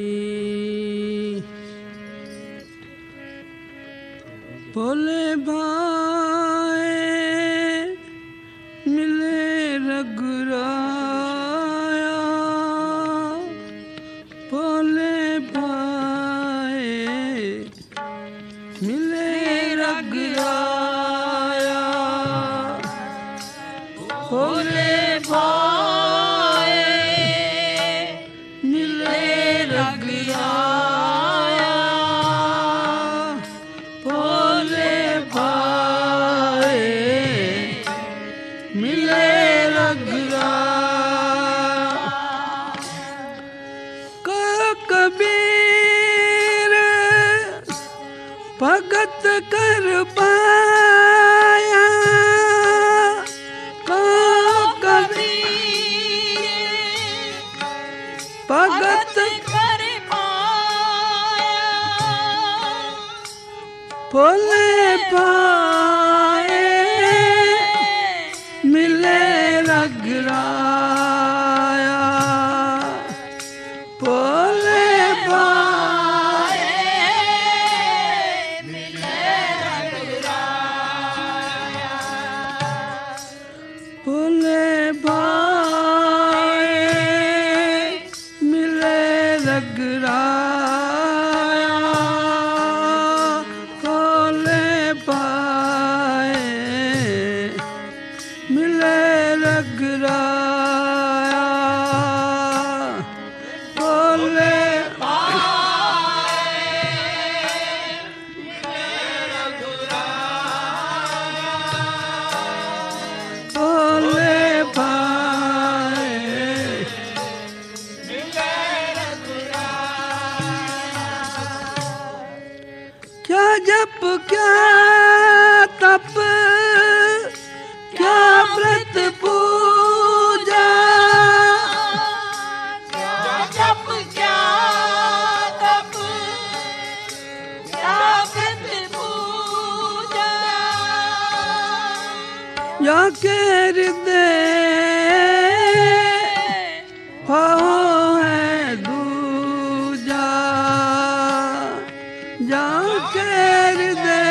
भोले भाए मिले रघुराया, भोले भाए मिले रघुराया, भोले भाए मिले रघुराया, भोले भाए मिले रघुराया। कबीर भगत कर पाया, भगत कर पाया, भोले भाए मिले रघुराया, भोले भाए मिले रघुराया, भोले भाए मिले रघुराया, भोले भाए मिले रघुराया, भोले भोले भाए क्या जप क्या तप क्या व्रत पूजा, क्या जप क्या तप क्या व्रत पूजा, जाके हृदय भाव है दूजा, जाके हृदय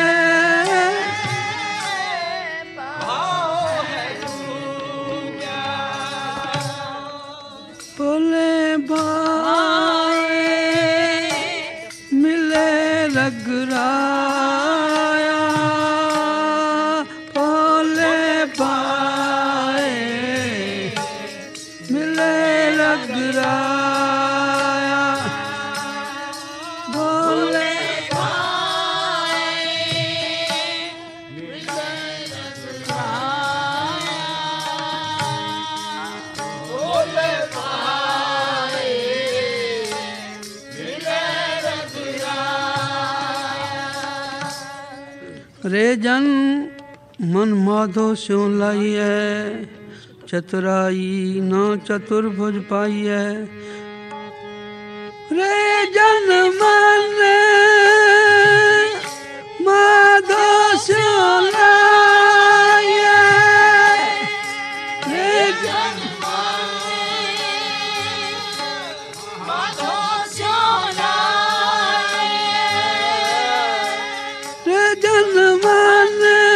भोले भाए मिले रघुराया, भोले भाए मिले रघुराया, भोले रे जन मन माधो स्यों लाई है, चतुराई ना चतुर्भुज पाई है, रे जन मन माधो स्यों लाई है, रे जन माधो स्यों लाई, रे जन मन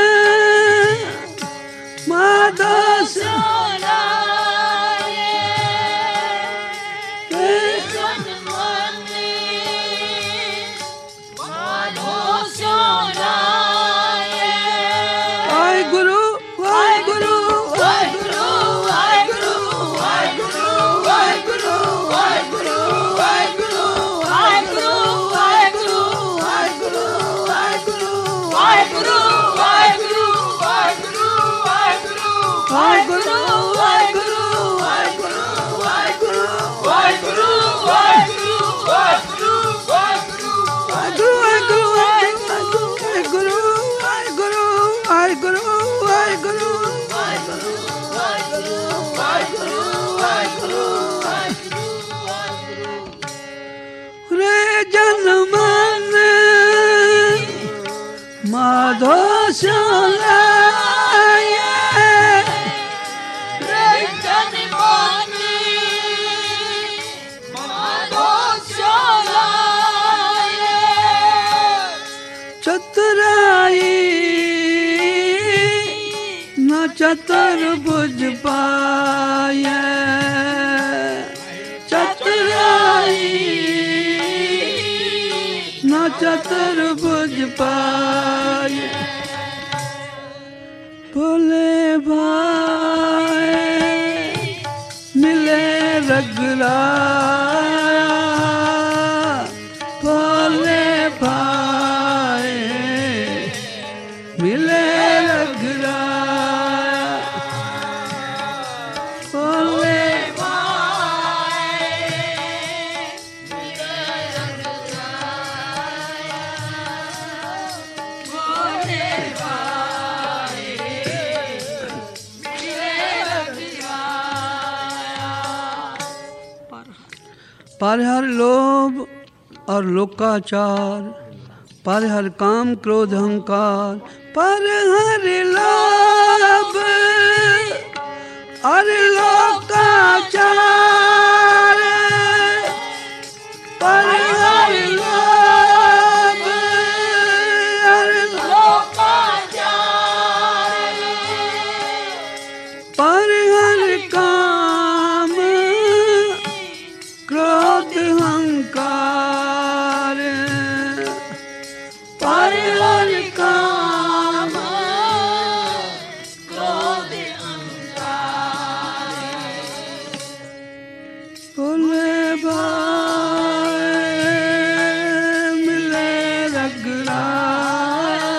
माधो स्यों माधो स्यों लाए, रे जन माधो स्यों चतुर्भुज पाए चतुराई न चतुर्भुज पाए भोले भाई मिले रगराया भोले भाई मिले रगराया भोले पर हर लोभ और लोकाचार, पर हर काम क्रोध अहंकार, पर हर लोभ और लोकाचार, पर हर लोभ और लोकाचार, पर हर काम क्रोध अहंकार, पर हर काम क्रोध अहंकार, भोले भाई मिले रगराया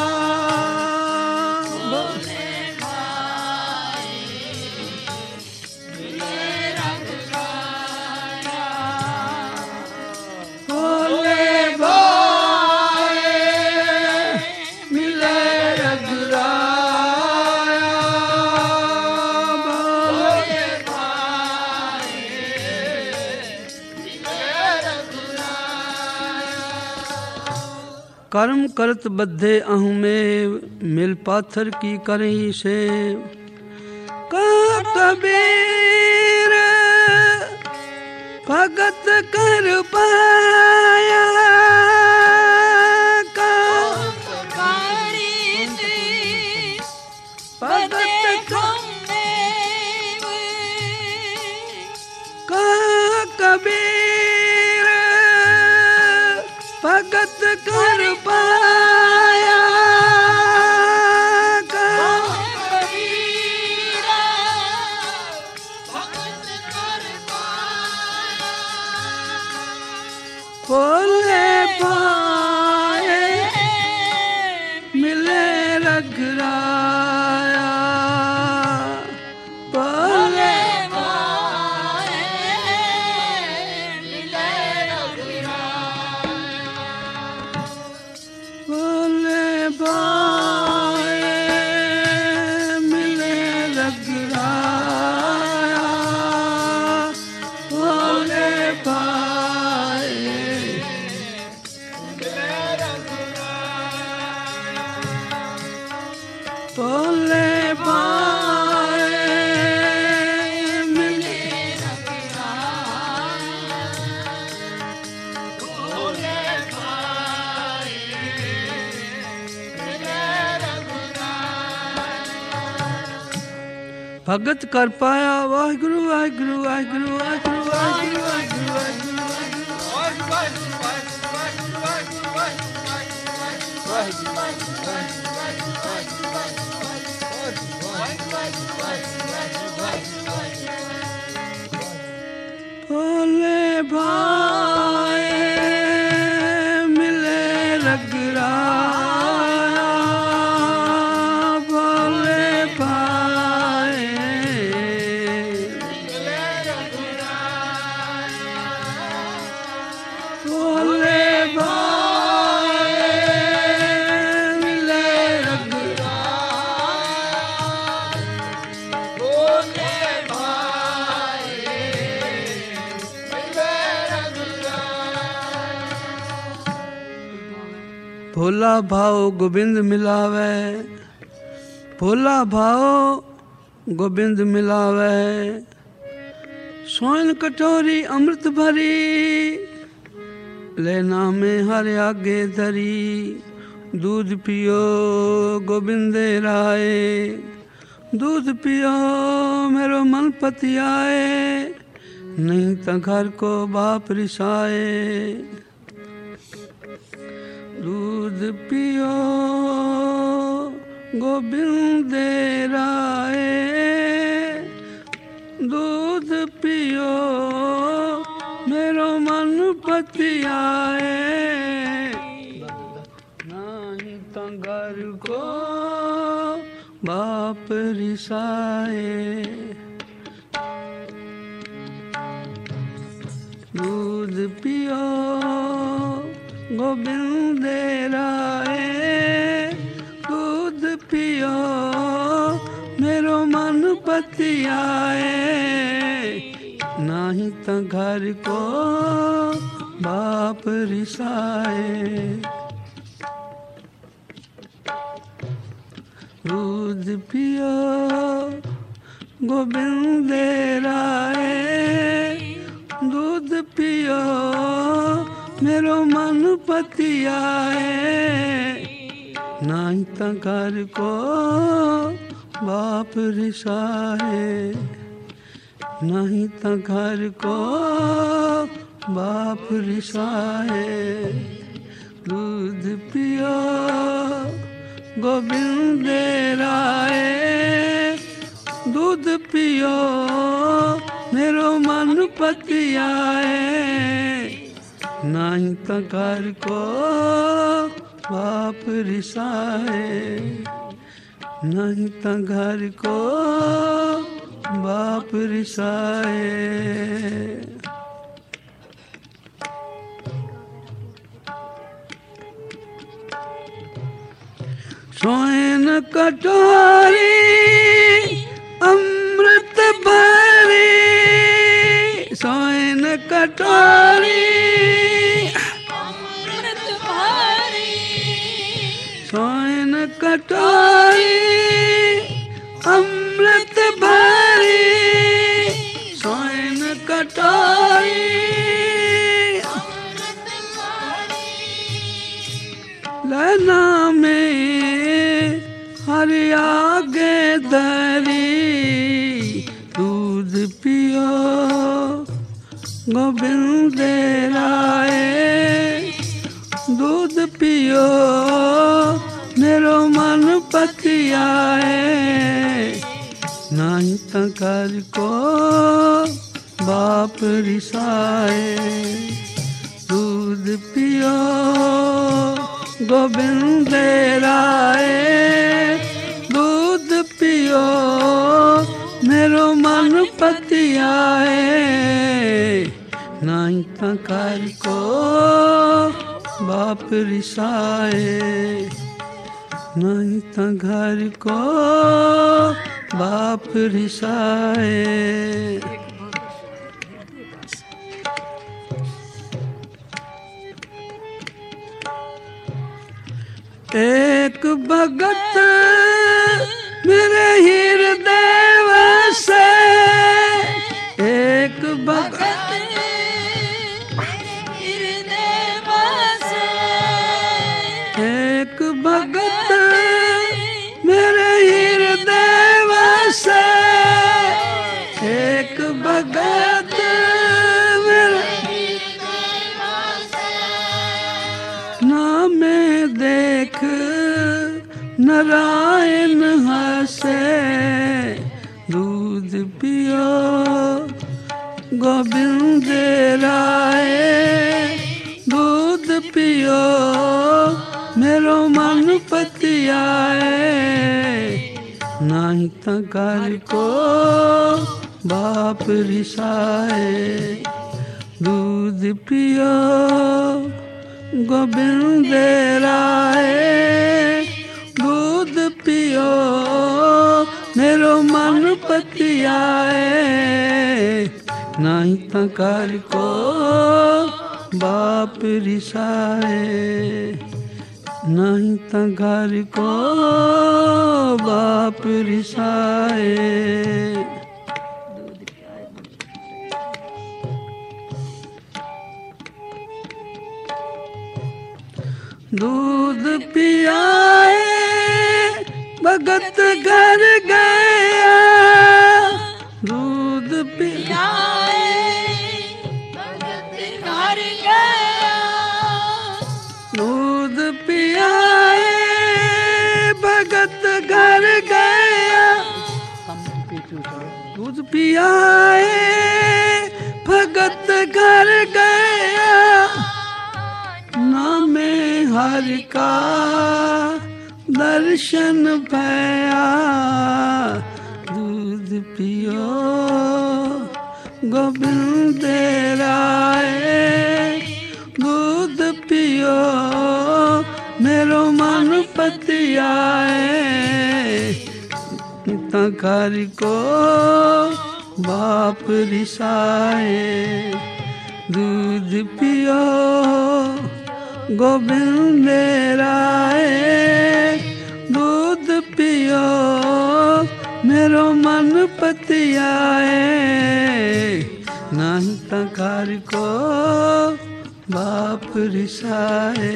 भोले भाई मिले रगराया, भोले भाई मिले रगराया भोले भाई मिले रगराया, कर्म करत बद्धे अहु में मिल पाथर की करही से का कबीर भगत कर पाया का भगत का कबीर भगत कर पाया का भोले भाई मिले रगराया भोले भोले भाई मिले रगराया भोले भाई भोले भाई मिले भगत कर पाया वाहिगुरु वाहिगुरु वाहिगुरु वाहिगुरु वाहिगुरु वाहिगुरु वाहिगुरु भोले भाई मिले रगराया भोले भाई भोले भाई मिले भोला भाव गोविंद मिलावे भोला भाव गोविंद मिलावे सोन कटोरी अमृत भरी लेना में हर आगे धरी दूध पियो गोविंद राय दूध पियो मेरो मन पतियाए, नहीं तो घर को बाप रिसाए। दूध पियो गोविंद राय, दूध पियो मेरो मन पतियाए, नहीं तो घर को बाप रिसाए। दूध पियो गोविंद राय, दूध पियो मेरो मन पतियाए, नहीं तो घर को बाप रिसाए। दूध पियो गोविंद राय, दूध पियो मेरो मन पतियाए, नहीं तो घर को बाप रिसाए, नहीं तो घर को बाप रिसाए। दूध पियो गोविंद राय, दूध पियो मेरो मन पतियाए, नहीं तो घर को बाप रिसाए, नहीं तो घर को बाप रिसाए। सोन कटोरी अमृत भरी, सोन कटोरी अमृत भरी, सोन कटोरी अमृत भरी, सोन कटोरी अमृत भरी, लेना में हरि आगे धरी। दूध पियो गोविंद राय, दूध पियो मेरो मन पतियाए, नहीं तो घर को बाप रिसाए। दूध पियो गोविंद राय, दूध पियो मेरो मन पतियाए, नहीं तो घर को बाप रिसाए, नहीं तो घर को बाप रिसाए। एक भगत मेरे हृदय से, एक भगत हृदय बसे, एक भगत मेरे हृदय से, एक भगत मेरे नाम देख नारायण हंसे। दूध पियो गोविंद राय, दूध पियो मेरो मन पतियाए, नहीं तो घर को बाप रिसाए। दूध पियो गोविंद राय, दूध पियो मेरो मन पतियाए, नहीं तो घर को बाप रिसाए, नहीं तो घर को बाप रिसाए। दूध पियाए भगत घर गया दूध पिया दूध पियाए भगत घर गया दूध पियाए भगत घर गया नामे हरि का दर्शन भया दूध पियो गोविंद राय दूध पियो मेरो मन पतियाए तकारी को बाप रिसाए दूध पियो गोविंद राय दूध पियो मेरो मन पतियाए नहीं तकार को बाप रिसाए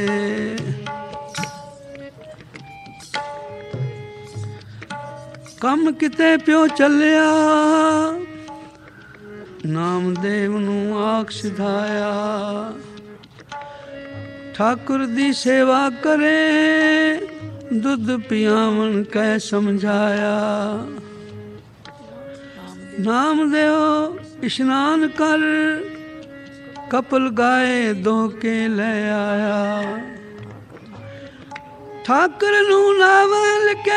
ਕੰਮ ਕਿਤੇ ਪਿਓ ਚੱਲਿਆ ਨਾਮਦੇਵ ਨੂੰ ਆਖ ਸਿਧਾਇਆ ਠਾਕੁਰ ਦੀ ਸੇਵਾ ਕਰੇ ਦੁੱਧ ਪਿਆਵਣ ਕਹਿ ਸਮਝਾਇਆ ਨਾਮਦੇਵ ਇਸ਼ਨਾਨ ਕਰ ਕਪਲ ਗਾਏ ਧੋ ਕੇ ਲੈ ਆਇਆ ਠਾਕੁਰ ਨੂੰ ਨਾਵਲ ਕੇ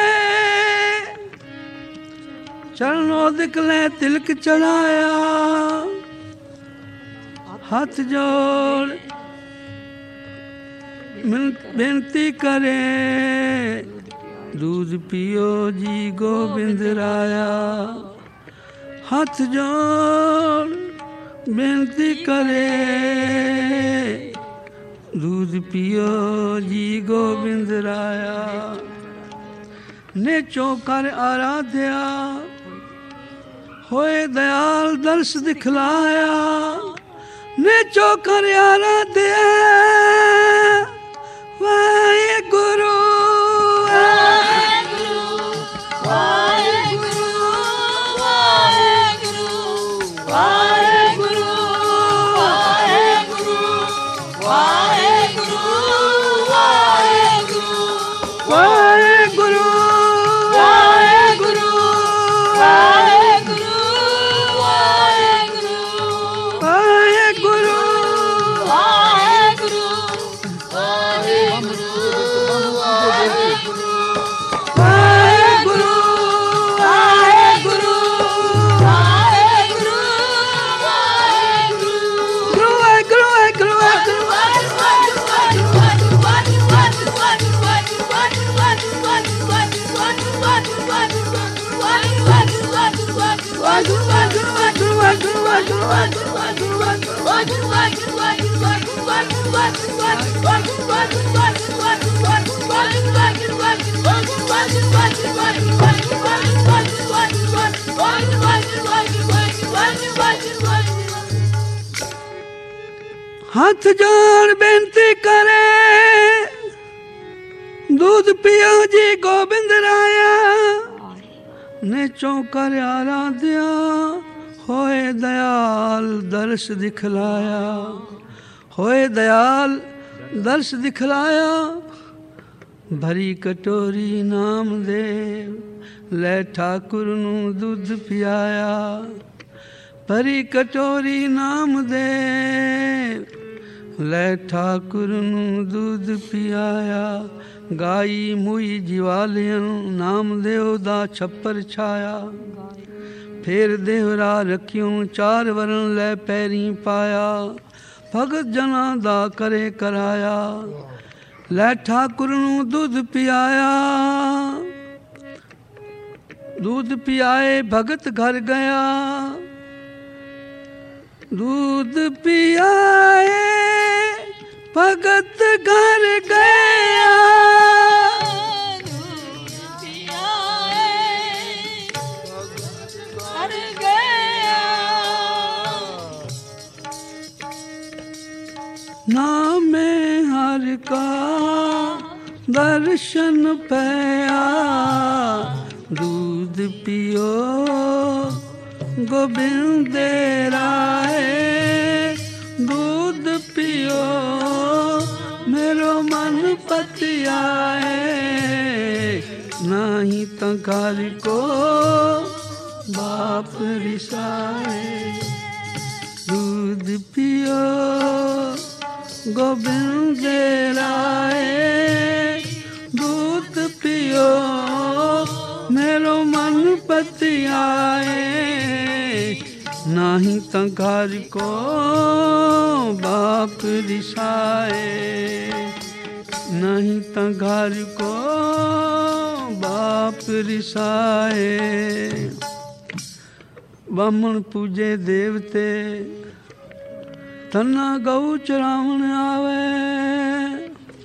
ਚਰਨੋਂ ਦਿਕਲੇ ਤਿਲਕ ਚੜਾਇਆ ਹੱਥ ਜੋੜ ਬੇਨਤੀ ਕਰੇ दूध पियो जी गोविंद राया हथ जोड़ बेनती करे दूध पियो जी गोविंद राया ने चौकर आराध्या होए दयाल दर्श दिखलाया ने चौकर आराध्या वाहे गुरु हाथ जोड़ बेनती करे दूध पियो जी गोविंद राया ने चौकर आराध्या होए दयाल दर्श दिखलाया होए दयाल दर्श दिखलाया भरी कटोरी नामदेव ले ठाकुर नू दूध पियाया भरी कटोरी नामदेव ले ठाकुर नू दूध पियाया गाई मुई जीवालियन नामदेव दा छप्पर छाया फिर देवरा रखियों चार वरण ले पैरी पाया भगत जना दा करे कराया ले ठाकुर नू दूध पियाया दूध पियाए भगत घर गया दूध पियाए भगत घर गया नाम हर का दर्शन पया दूध पियो गोबिंद राय दूध पियो मेरो मन पतियाए नाही तो घर को बाप रिसाए दूध पियो गोबिंद राय दूध पियो मेरो मन पतियाए नाही तो घर को बाप रिसाए नहीं तो घर को बाप रिसाए बामण पूजे देवते तन्ना गऊ चरावण आवे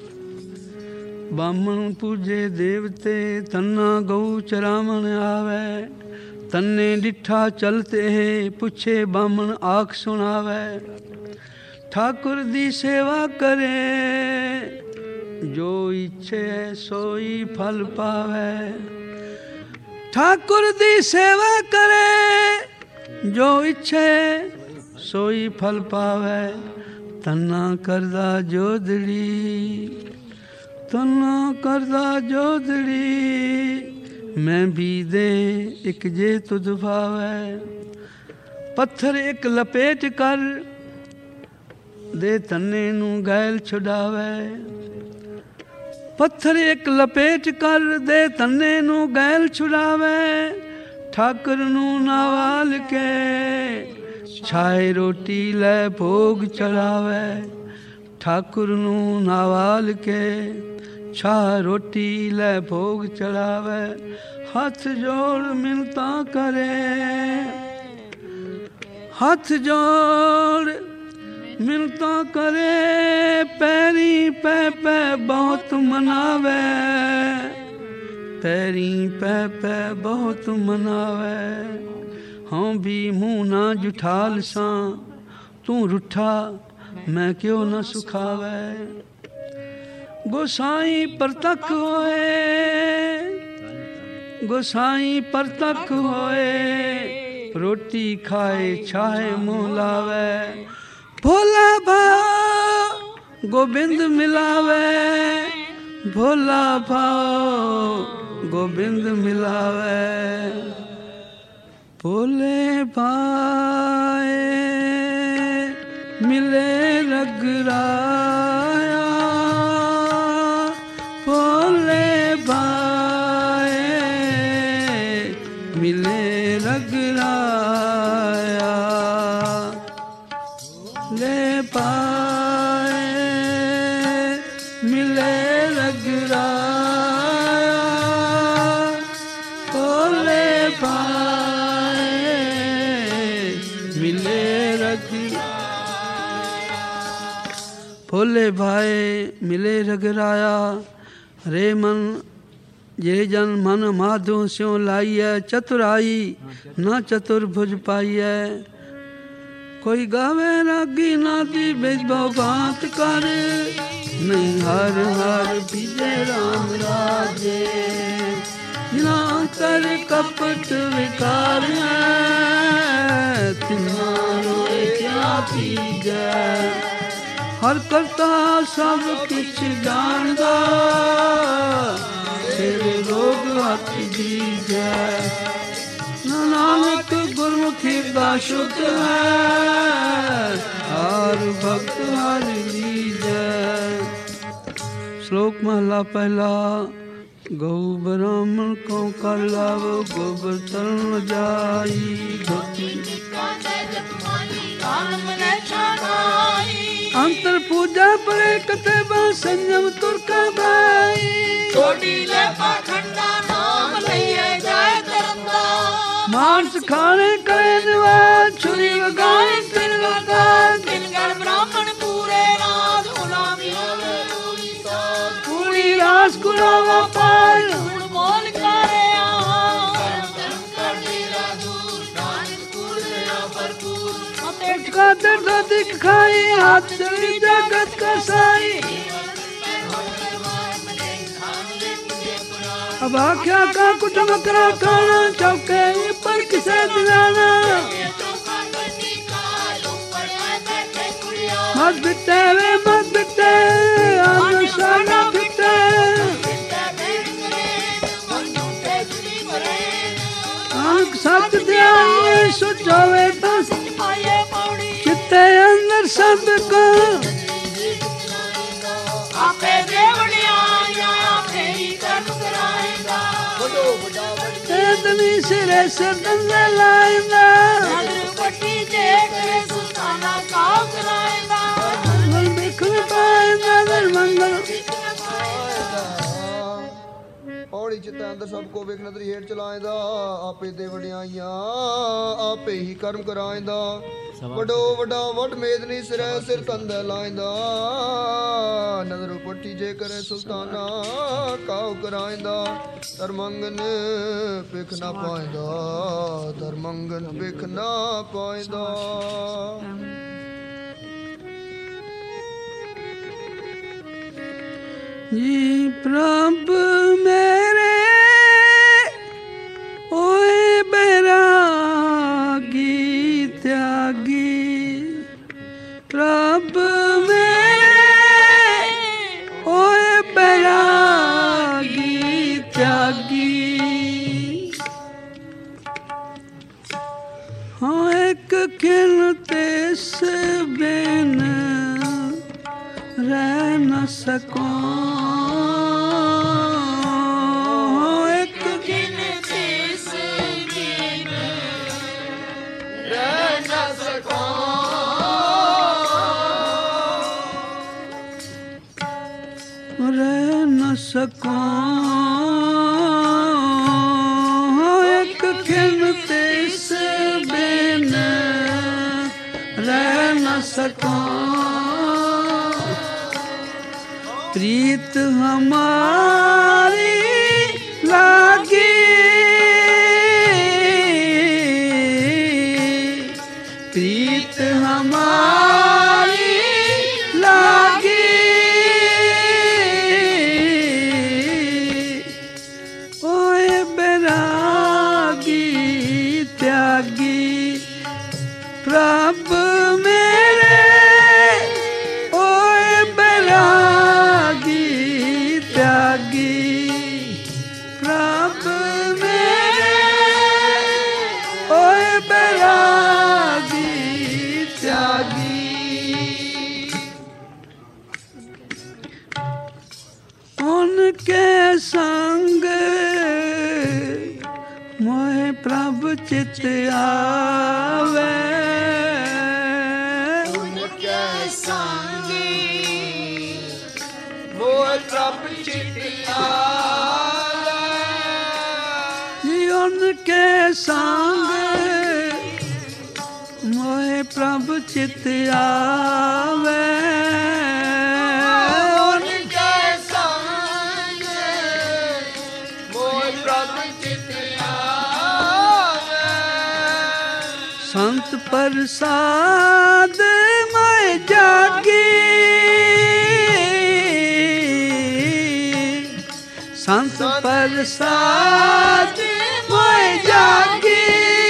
बामण पूजे देवते तन्ना गऊ चरावण आवे तन्ने डिठा चलते है पुछे बामण आख सुनावे ठाकुर दी सेवा करे जो इच्छे सोई फल पावे ठाकुर दी सेवा करे जो इच्छे सोई फल पावे तन्ना करदा जोदड़ी तन्ना करदा जोदड़ी मैं भी दे एक जे तुझ भावे पत्थर एक लपेट कर दे तन्ने नू गैल छुड़ावे पत्थर एक लपेट कर दे तन्ने नू गैल छुड़ावे ठाकुर नू नावाल के छाए रोटी ले भोग चढ़ावे ठाकुर नू नावाल के छा रोटी ले भोग चढ़ावे हाथ जोड़ मिलता करे हाथ जोड़ मिलता करे पैरी पे बहुत मनावे पैरी पे बहुत मनावे हाँ भी मुँह ना जुठाल सा तू रुठा मैं क्यों न सुखावे गोसाई परतक होए गोसाई परतक होए रोटी खाए छाए मुँह लावे भोला भाव गोविंद मिलावे भोला भाव गोविंद मिलावे भोले भाए मिले रगराया भोले भाए मिले रगराया ले पाए मिले रगराया भोले पाए मिले रगराया भोले भाई मिले रगराया रे मन जे जन मन माधो स्यों लाइए चतुराई ना चतुर्भुज पाइए कोई गावे रागी नाती बेजबो बात कर नहीं हर हर विजय राम राजे ना कर कपट विकार है तिनारो क्या पीजे हर करता सब कुछ जानदा तेरे रोग हथ दीजे नानक गुरमुखी का शुद्ध है हर भक्त हर लीजे श्लोक महला पहला गौ ब्राह्मण को कर लावो गोबर तरण जाई धोती अंतर पूजा परे कते बा संयम तुरका भाई छोटी ले पाखंडा नाम लइए जाए तरंदा मांस खाने करे निवाज छुरी वगाए तिल वगाए दिनगर ब्राह्मण पूरे रात गुलामी पूरी रास गुलावा पाल झूठ बोल करे का दर्द दिखाई हाथ चली जगत का साई अब आख्या का कुट मकरा खाना चौके पर किसे दिलाना मत बिटे वे मत बिटे अनुसाना बिटे आंख सत ध्यान सोचोवे तो चित्ते अंदर सब को आपे देवड़िया आपे ही कर्म कराएगा इतनी सिरे से दंगे लाएगा पट्टी देख सुल्ताना काम कराएगा मंगल बिखर पाएगा दर मंगल औड़ी चित्ते अंदर सबको वेख नजरी हेठ चलाएंदा आपे देवड़ियां आपे ही कर्म कराएंदा वडो वडा वट मेदनी सिरे सिर तंद लाएंदा नजर पट्टी जे करे सुल्ताना काव कराएंदा धर्मंगन पिख ना पाएंदा धर्मंगन पिख ना पाएंदा जी प्रभु मेरे ओए बैरागी त्यागी प्रभु मेरे ओए बैरागी त्यागी हाँ एक खिलते से बिन रह न सको एक गिनती से बिन रह न सको रह न सको एक खिलते से बिन रह न सको प्रीत हमारी लागी प्रीत हमारी लागी ओए बैरागी त्यागी प्रभु मेरे ओए बैरागी त्यागी प्रभु मेरे ओए बैरागी त्यागी उनके संग मोहे प्रभु चित आवे उनके संगी मोह प्रभ चित आवे जी उनके संग मोहे प्रभु चित आवे उनके संग मोह प्रभ चित आवे संत प्रसाद मैं जागी संत प्रसाद मैं जागी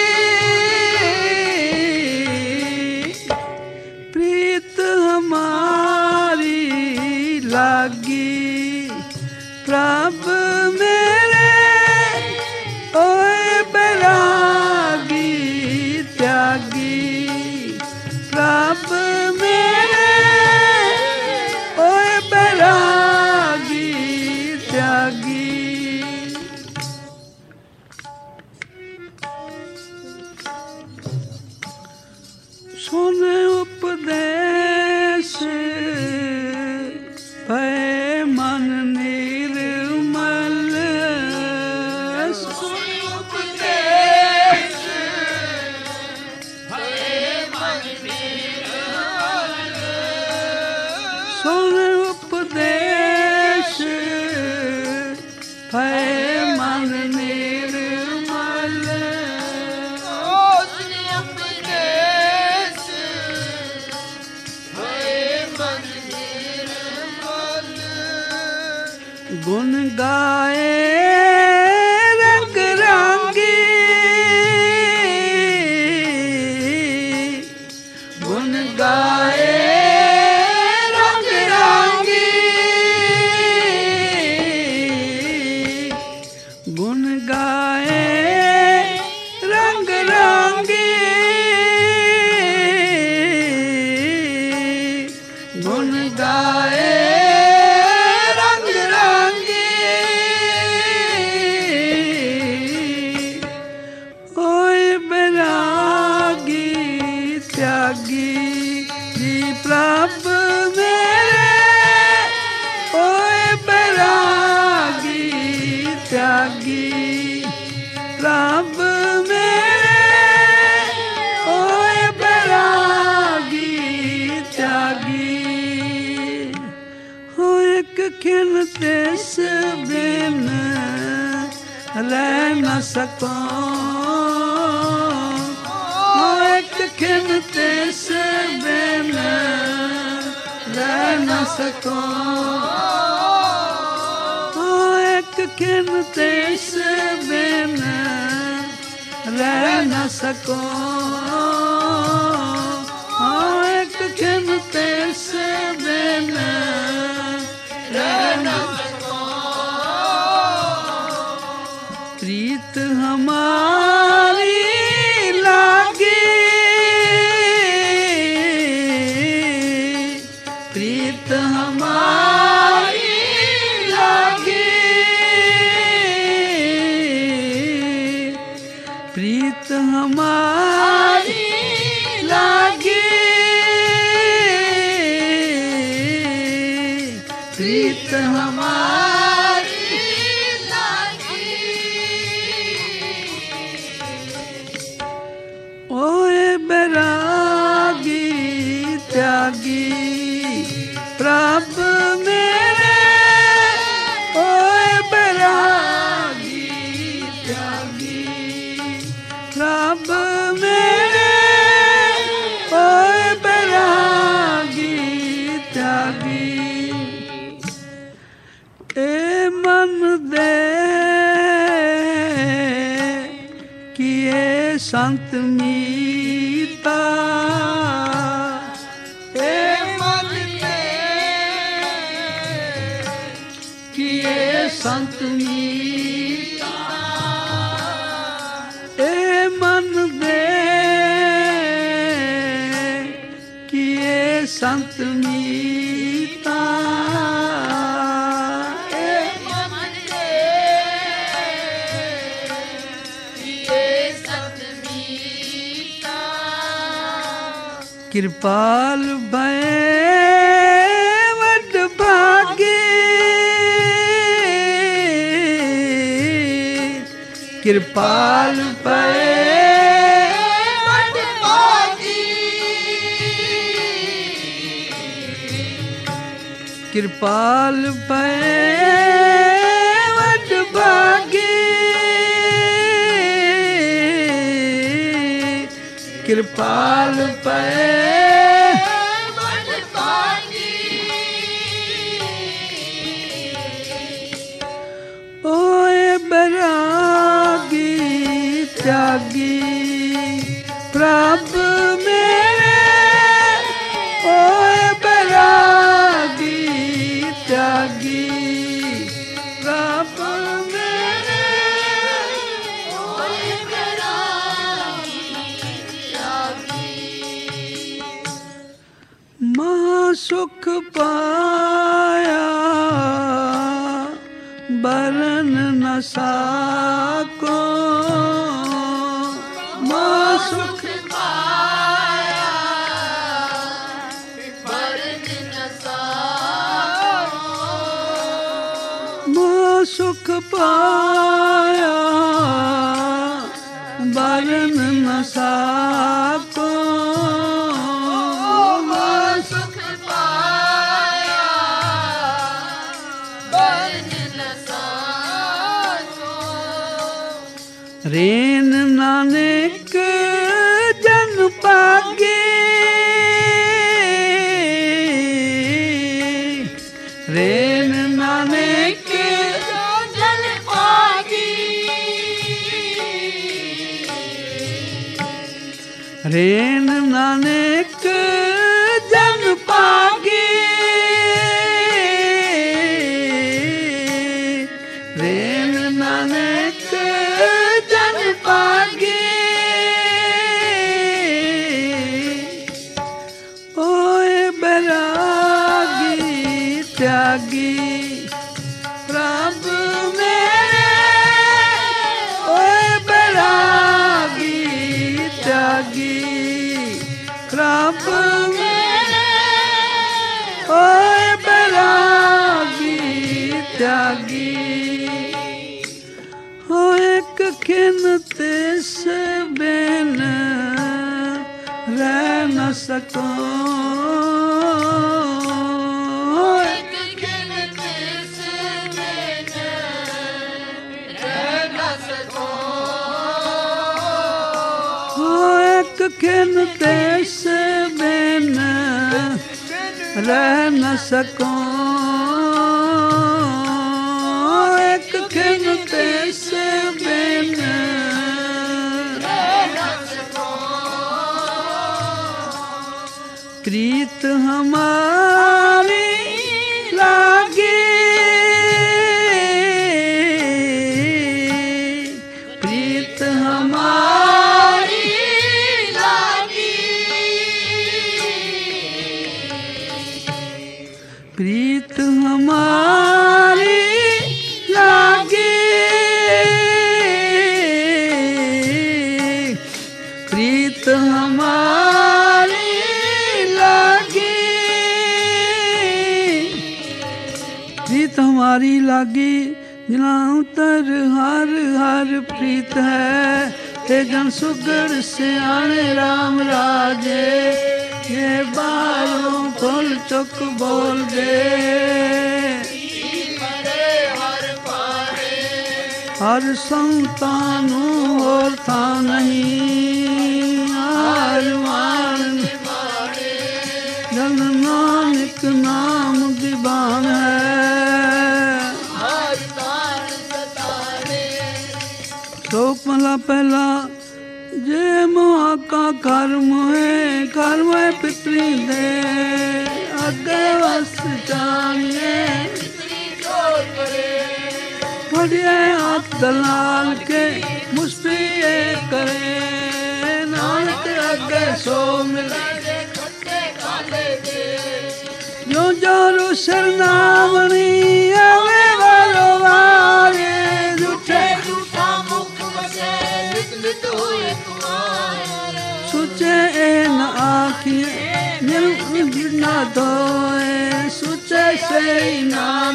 प्रीत हमारी लागी प्रभु मेरे ओए बैरागी त्यागी प्रभु मेरे ओए बैरागी त्यागी सुन उपदेश भय मन निर्मल उपदेश भय मन निर्मल सुन उपदेश भय मन निर्मल उपदेश भय मन निर्मल गुण गाए आए रंग रंगी ओए बैरागी त्यागी जी प्रभ मेरे ओए बैरागी त्यागी प्रभ मेरे ओए बैरागी त्यागी हो एक खिन तेस बिन रह न सको हो एक खिन तेस बिन रह न सको हो एक खिन तेस बिन रह न सको हो एक खिन तेस बिन रह न सको प्रीत हमारी लागी प्रीत हमारी लागी प्रीत हमारी लागी प्रीत हमारी लागी ओए बैरागी त्यागी प्रभ मेरे ओए बैरागी त्यागी प्रभ मेरे ओए बैरागी त्यागी ए मन दे किए संत मीता ए मन दे किए संत मीता ए मन दे किए संत मीता कृपाल भय वड भागे कृपाल भय वड भागी कृपाल भय वड भागे कृपाल भय ओए बैरागी त्यागी प्रभ मेरे ओए बैरागी त्यागी प्रभ मेरे ओए बैरागी त्यागी महासुख पाया बरन न साको माँ सुख पाया बरन न साको माँ सुख पाया बरन न साको रेन नानक जन पागे रेन नानक जन पागे रेन नानक जन पागे रेन नानक पागे ओए बैरागी त्यागी प्रभ मेरे ओए बैरागी त्यागी प्रभ मेरे ओए बैरागी त्यागी हो एक खिन तिस बिन रह न सको खिन तिस बिन रह न सको एक खिन तिस बिन रह न सको प्रीत हमारी लागी प्रीत हमारी प्रीत हमारी लागी प्रीत हमारी लागी प्रीत हमारी लागी जिना उतर हर हर प्रीत है ते जन सुगड़ सियाने राम राजे ये बालों खोल चुक बोल दे हर संतानू और था नहीं हर मान जन नानक नाम दीवान है शोक मला पहला जे मोह का कर्म है पितरी दे अगे वस जानिए बढ़िया हाथ दलाल के मुस्पिए करे नानक अगे सो मिले जो जोरू शरणावणी आवे वालो वारे झूठे झूठा मुख बसे नित हुए सुचे न आखिए न धोए सुचे से नाम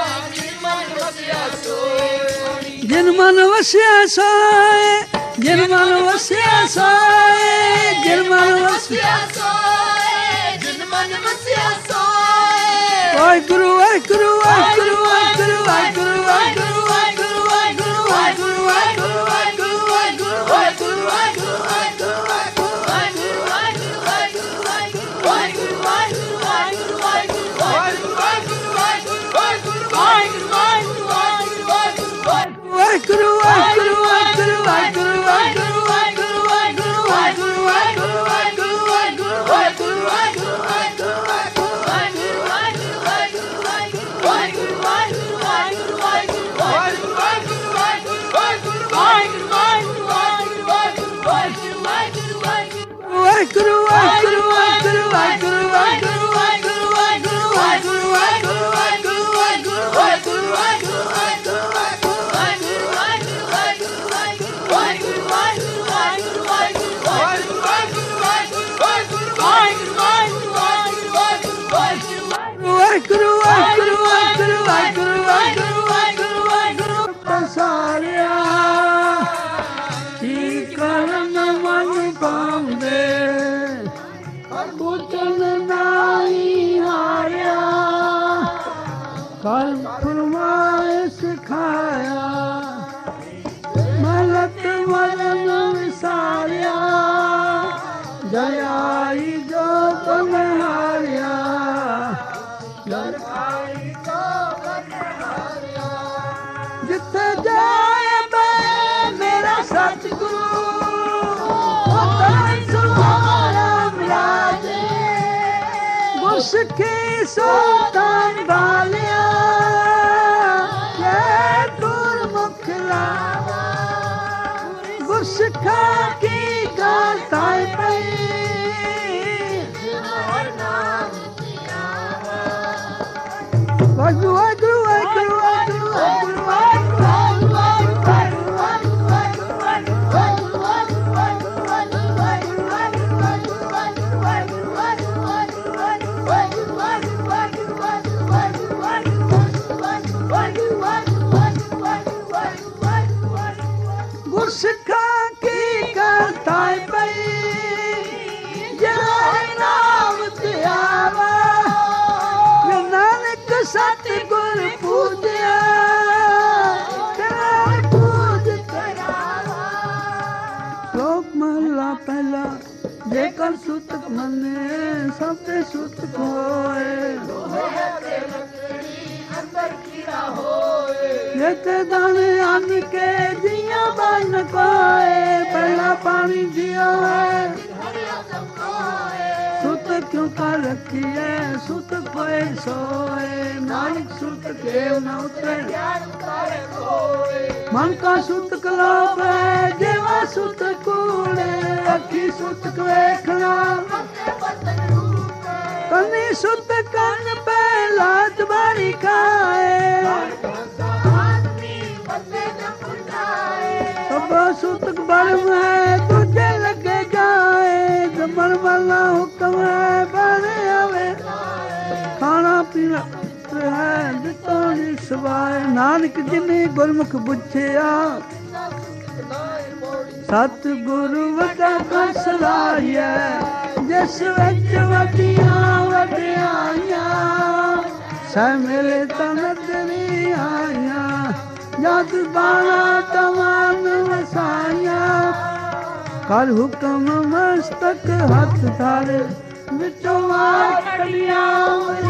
जिन मन वस्या सोए जिन मन वस्या सोए जिन मन वस्या सोए जिन मन वस्या सोए Wahe Guru Wahe Guru Wahe Guru Wahe Guru Wahe Guru Wahe Guru Wahe Guru Wahe Guru Wahe Guru Wahe Guru Wahe Guru Wahe Guru Wahe Guru Wahe Guru Wahe Guru Guru Guru Guru Guru कल फरमाए सिखाया मलक मलन विसारिया जयाई जो तुम हारिया जयाई जो तुम हारिया जिथे जाए मेरा सतगुरु सुहारा मिलाजे गुरसिखी सुल्तान बालिया गुरमुख लावा गुरसिखा की गाताए पई ਵਾਹਿਗੁਰੂ ਵਾਹਿਗੁਰੂ ਵਾਹਿਗੁਰੂ ਵਾਹਿਗੁਰੂ ਵਾਹਿਗੁਰੂ ਗੁਰਸਿੱਖਾਂ ਕੀ ਕਰਤਾ ਪਈ ਜਿਹੜਾ ਨਾਮ ਤੇ ਆਵਾ ਨਾਨਕ ਸਤਿਗੁਰ ਪੂਜਿਆ ਤੇਰਾ ਪੂਜ ਕਰਾਵਾ। ਸ਼ਲੋਕ ਮਹਲਾ ਪਹਿਲਾ ਜੇਕਰ ਸੁਤਕ ਮੰਨੇ ਸਭ ਤੇ ਸੁਤਕ ਹੋਏ ਜਿੱਤੇ ਦਾਣੇ ਅੰਨ ਕੇ ਜੀਆਂ ਬਨ ਕੋਏ ਪਹਿਲਾ ਪਾਣੀ ਦਿਓ ਹੈ ਸੁਤ ਕਿਉਂ ਕਰ ਰੱਖੀਏ ਸੁਤ ਕੋਏ ਸੋਏ ਨਾਨਕ ਸੁਤ ਕੇ ਨਾ ਉਤਰੇ ਮਨ ਕਾ ਸੁਤ ਕਲੋਪ ਹੈ ਦੇਵਾ ਸੁਤ ਕੂੜੇ ਅੱਖੀ ਸੁਤ ਵੇਖਣਾ ਕੰਨੀ ਸੁਤ ਕੰਨ ਪੈ ਲਾਤ ਬਾਰੀ ਖਾਏ ਸਭ ਸੁਤਕ ਬਰਮ ਹੈ ਦੂਜੇ ਲੱਗੇ ਗਾਏ ਜਮਨ ਵਾਲਾ ਹੁਕਮ ਹੈ ਬਣ ਆਵੇ ਖਾਣਾ ਪੀਣਾ ਹੈ ਦਿੱਤੋ ਨੀ ਸਵਾਏ ਨਾਨਕ ਜਿਨੇ ਗੁਰਮੁਖ ਬੁੱਝਿਆ ਸਤਿਗੁਰੂ ਵੱਡਾ ਕਾ ਸਲਾਹੀਐ ਜਿਸ ਵਿੱਚ ਵੱਡੀਆਂ ਵਡਿਆਈਆਂ ਸਹਿ ਮਿਲੇ ਤਾਂ ਨਦਰੀ ਆਈਆਂ ਜਦ ਬਾਣਾ ਤਮਾਮ ਵਸਾਈਆਂ ਕਰ ਹੁਕਮ ਮਸਤਕ ਹੱਥ ਧਾਰੇ ਵਿੱਚੋਂ ਆਖੜੀਆਂ